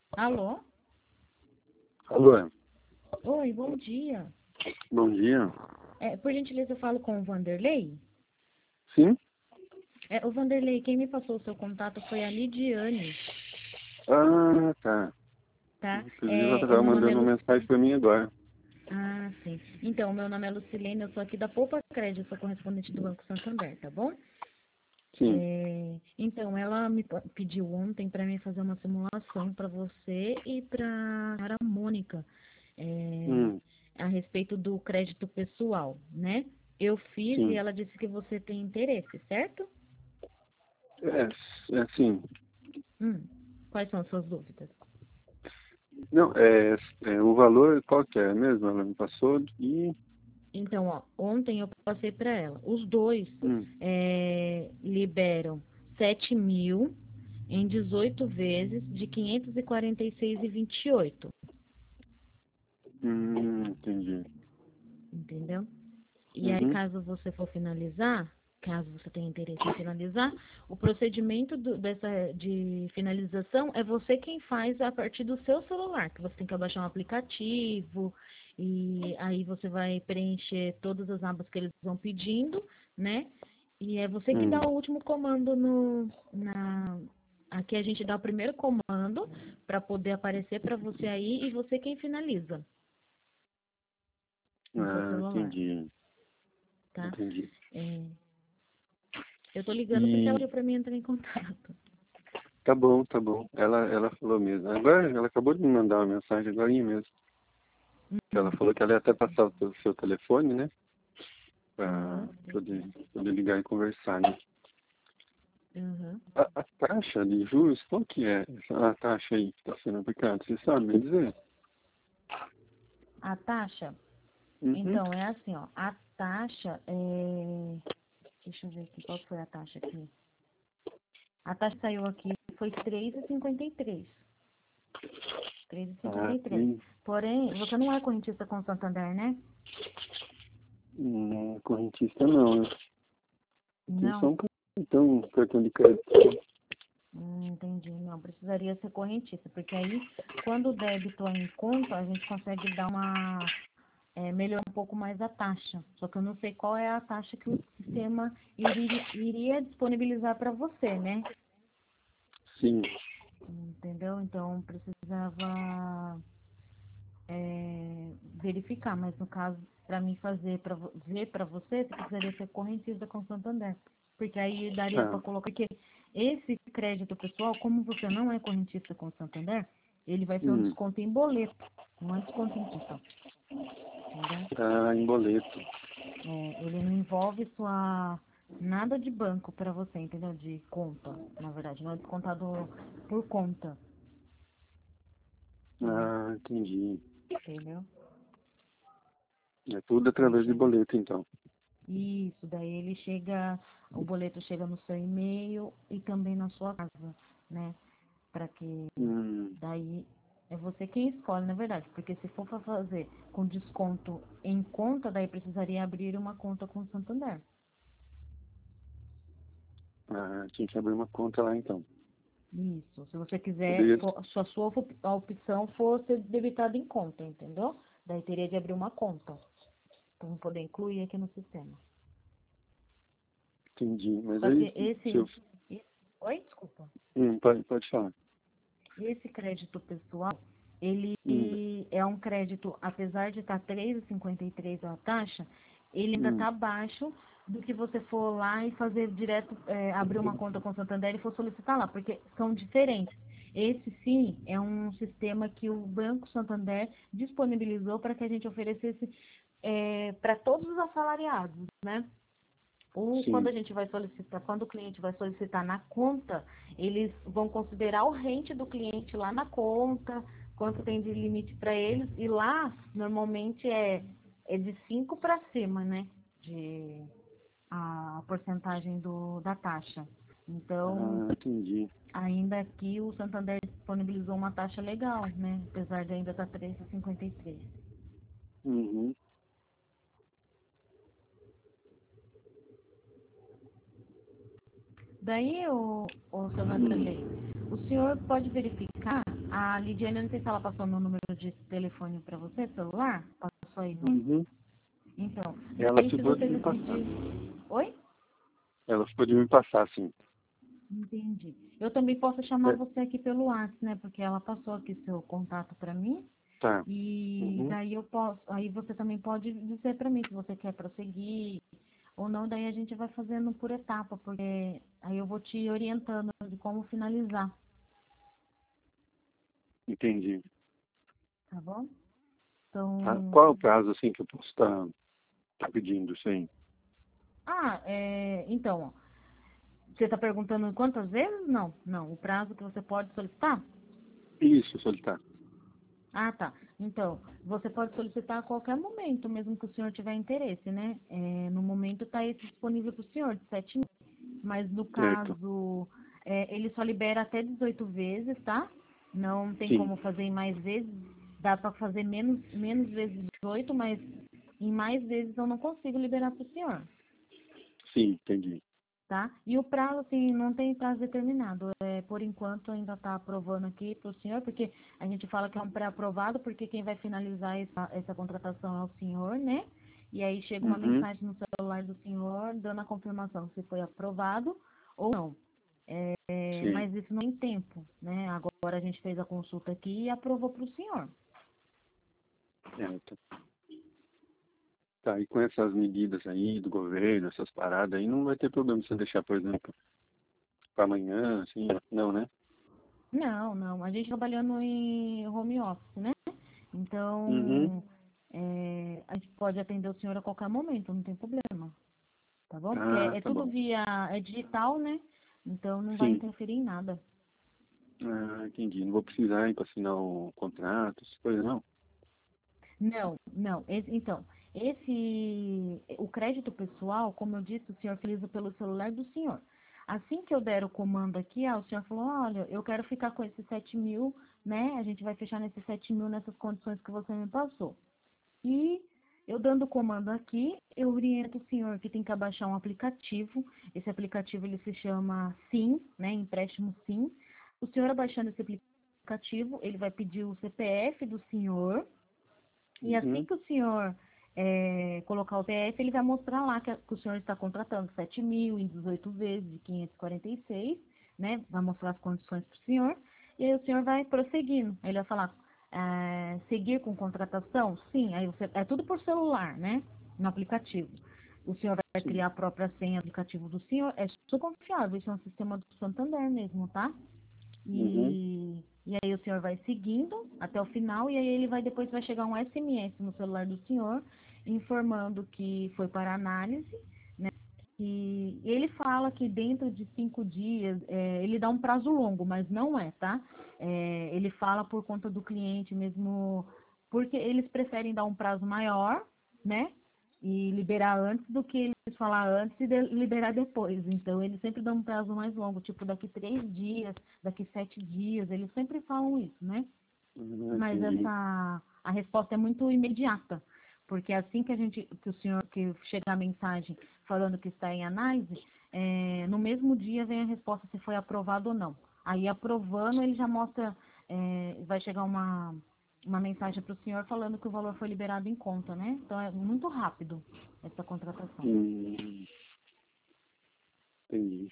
Alô? Alô, Oi, bom dia. bom dia. Por gentileza, eu falo com o Vanderlei? Sim? O Vanderlei, quem me passou o seu contato foi a Lidiane, Ah, tá. tá? Inclusive, ela O estava meu nome é mandando uma mensagem Lucilene. para mim agora. Ah, sim. Então, o meu nome é Lucilene, eu sou aqui da Poupa Crédito, sou correspondente do Banco Santander, tá bom? Sim. Então, ela me pediu ontem para mim fazer uma simulação para você e para a Mônica, é, Hum, a respeito do crédito pessoal, né? Eu fiz e sim. ela disse que você tem interesse, certo? É sim. Hum, quais são as suas dúvidas? Não, o valor qual que é mesmo? Ela me passou e... Então, ó, ontem eu passei para ela. Os dois Hum, liberam 7.000 em 18 vezes de 546,28, entendi. entendeu? E aí, Uhum, caso você tenha interesse em finalizar, o procedimento de finalização é você quem faz a partir do seu celular, que você tem que baixar um aplicativo, e aí você vai preencher todas as abas que eles vão pedindo, né? E é você que dá hum. o último comando aqui a gente dá o primeiro comando para poder aparecer para você aí e você quem finaliza no seu Ah, celular, entendi. tá? Entendi. É, eu tô ligando porque ela E pediu pra mim entrar em contato. tá bom, tá bom. Ela falou mesmo. Agora, ela acabou de me mandar uma mensagem agora mesmo. Que ela falou que ela ia até passar o seu telefone, né? Para Aham, poder ligar e conversar, né? aham. A taxa de juros, qual que é a taxa aí que está sendo aplicada? Você sabe me dizer? A taxa, Uhum. então, é assim, ó. A taxa é. Deixa eu ver aqui, qual foi a taxa aqui? A taxa que saiu aqui foi 3,53. Ah, 3,53. sim. Porém, você não é correntista com o Santander, né? Correntista não, né? Eu tenho só Não. um cartão de crédito. Entendi. Não, precisaria ser correntista, porque aí, quando o débito é em conta, a gente consegue dar melhorar um pouco mais a taxa. Só que eu não sei qual é a taxa que o sistema iria disponibilizar para você, né? Sim. Entendeu? Então precisava verificar, mas no caso, para mim fazer, para ver para você, você precisaria ser correntista com o Santander. Porque aí daria para Ah, colocar, porque esse crédito pessoal, como você não é correntista com o Santander, ele vai ser um hum. desconto em boleto, não é desconto em quitão, entendeu? Em boleto. Ele não envolve nada de banco para você, entendeu? De conta, na verdade, não é descontado por conta, né? Ah, entendi. Entendeu? É tudo através Porque de aí, boleto, então. isso, daí o boleto chega no seu e-mail e também na sua casa, né? Para que Hum. daí é você quem escolhe, na verdade, porque se for para fazer com desconto em conta, daí precisaria abrir uma conta com o Santander. Ah, tinha que abrir uma conta lá, então. Isso. Se você quiser, Poderia... se a sua a opção for ser debitada em conta, entendeu? Daí teria de abrir uma conta para poder incluir aqui no sistema. Entendi. Mas Só aí, que se eu... oi, desculpa. pode falar. Esse crédito pessoal, ele Hum. é um crédito, apesar de estar 3,53 a taxa, ele ainda Hum. está abaixo do que você for lá e fazer direto, abrir uma conta com o Santander e for solicitar lá, porque são diferentes. Esse sim é um sistema que o Banco Santander disponibilizou para que a gente oferecesse para todos os assalariados, né? Ou quando Sim. a gente vai solicitar, quando o cliente vai solicitar na conta, eles vão considerar o rente do cliente lá na conta, quanto tem de limite para eles, e lá normalmente é de 5 para cima, né? De a porcentagem da taxa. Então, Entendi. ainda aqui o Santander disponibilizou uma taxa legal, né? Apesar de ainda estar 3,53. Uhum. Daí, o seu Hum. Vanderlei, o senhor pode verificar A Lidiane, eu não sei se ela passou meu número de telefone para você, celular? Passou aí, não? Uhum. Então, Ela aí se ficou de você me passar. decidir... Oi? Ela ficou de me passar, sim. Entendi. Eu também posso chamar É, você aqui pelo WhatsApp, né? Porque ela passou aqui seu contato para mim. tá. E Uhum. daí eu posso... Aí você também pode dizer para mim se você quer prosseguir ou não. Daí a gente vai fazendo por etapa, porque aí eu vou te orientando de como finalizar, Entendi. tá bom? Tá. Então... Qual é o prazo, assim, que eu posso estar pedindo isso aí? Então, ó, você está perguntando quantas vezes? Não, não. O prazo que você pode solicitar? Isso, solicitar. Ah, tá. Então, você pode solicitar a qualquer momento, mesmo que o senhor tiver interesse, né? No momento está esse disponível para o senhor, de 7 mil. Mas no Certo. caso, ele só libera até 18 vezes, tá? Não tem Sim, como fazer em mais vezes. Dá para fazer menos vezes 18, mas em mais vezes eu não consigo liberar para o senhor. sim, entendi. Tá? E o prazo, assim, não tem prazo determinado. Por enquanto, ainda está aprovando aqui para o senhor, porque a gente fala que é um pré-aprovado, porque quem vai finalizar essa contratação é o senhor, né? E aí chega uma Uhum. mensagem no celular do senhor, dando a confirmação se foi aprovado ou não. Sim, Mas isso não tem tempo, né? Agora a gente fez a consulta aqui e aprovou para o senhor. certo. Tá, e com essas medidas aí do governo, essas paradas aí, não vai ter problema se eu deixar, por exemplo, para amanhã, assim, não, né? Não, não. A gente trabalhando em home office, né? Uhum. Então, a gente pode atender o senhor a qualquer momento, não tem problema. Tá bom? Porque Ah, é tá tudo bom. é digital, né? Então não vai Sim. interferir em nada. Ah, entendi. Não vou precisar ir para assinar o contrato, essas coisas, não. Não, não. O crédito pessoal, como eu disse, o senhor utiliza pelo celular do senhor. Assim que eu der o comando aqui, o senhor falou, olha, eu quero ficar com esses 7 mil, né? A gente vai fechar nesses 7 mil nessas condições que você me passou. E eu dando o comando aqui, eu oriento o senhor que tem que abaixar um aplicativo. Esse aplicativo ele se chama Sim, né? Empréstimo Sim. O senhor abaixando esse aplicativo, ele vai pedir o CPF do senhor. E assim Uhum. que o senhor colocar o CPF, ele vai mostrar lá que o senhor está contratando 7 mil em 18 vezes de 546, né? Vai mostrar as condições para o senhor. E aí o senhor vai prosseguindo. Aí ele vai falar, seguir com contratação? Sim, aí é tudo por celular, né? No aplicativo. O senhor vai Sim. criar a própria senha do aplicativo do senhor. É super confiável, isso é um sistema do Santander mesmo, tá? Uhum. E aí o senhor vai seguindo até o final e aí depois vai chegar um SMS no celular do senhor informando que foi para análise, né? E ele fala que dentro de 5 dias, ele dá um prazo longo, mas não é, tá? Ele fala por conta do cliente mesmo, porque eles preferem dar um prazo maior, né? E liberar antes do que eles falar antes e liberar depois. Então, eles sempre dão um prazo mais longo, tipo daqui 3 dias, daqui 7 dias, eles sempre falam isso, né? Mas Entendi. a resposta é muito imediata, porque assim que chega a mensagem falando que está em análise, no mesmo dia vem a resposta se foi aprovado ou não. Aí aprovando, ele já mostra, vai chegar uma mensagem para o senhor falando que o valor foi liberado em conta, né? Então é muito rápido essa contratação. Hum, entendi.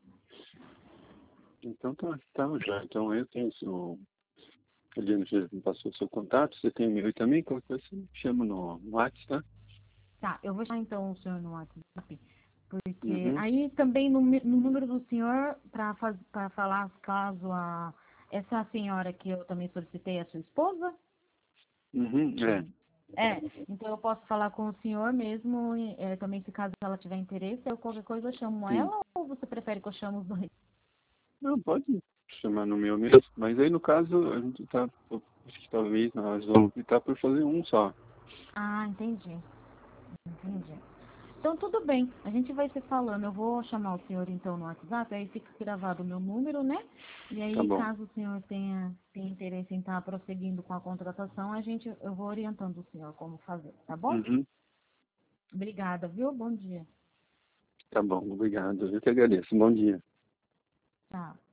Então tá já. Então eu tenho seu. Eliane já me passou o seu contato, você tem o meu também, qualquer coisa você me chama no WhatsApp, tá? Tá, eu vou chamar então o senhor no WhatsApp. Porque Uhum. aí também no número do senhor, para falar caso essa senhora que eu também solicitei, a sua esposa, Uhum. É. então eu posso falar com o senhor mesmo, também se caso ela tiver interesse, eu qualquer coisa eu chamo Sim. ela ou você prefere que eu chame os dois? Não, pode chamar no meu mesmo. Mas aí no caso, a gente tá. Acho que talvez nós vamos optar por fazer um só. Ah, entendi, entendi. Então tudo bem, a gente vai se falando. Eu vou chamar o senhor então no WhatsApp, aí fica gravado o meu número, né? E Tá aí, bom. caso o senhor tenha interesse em estar prosseguindo com a contratação, eu vou orientando o senhor como fazer, tá bom? Uhum. Obrigada, viu? Bom dia. Tá bom, obrigado. Eu que agradeço. Bom dia. Tchau.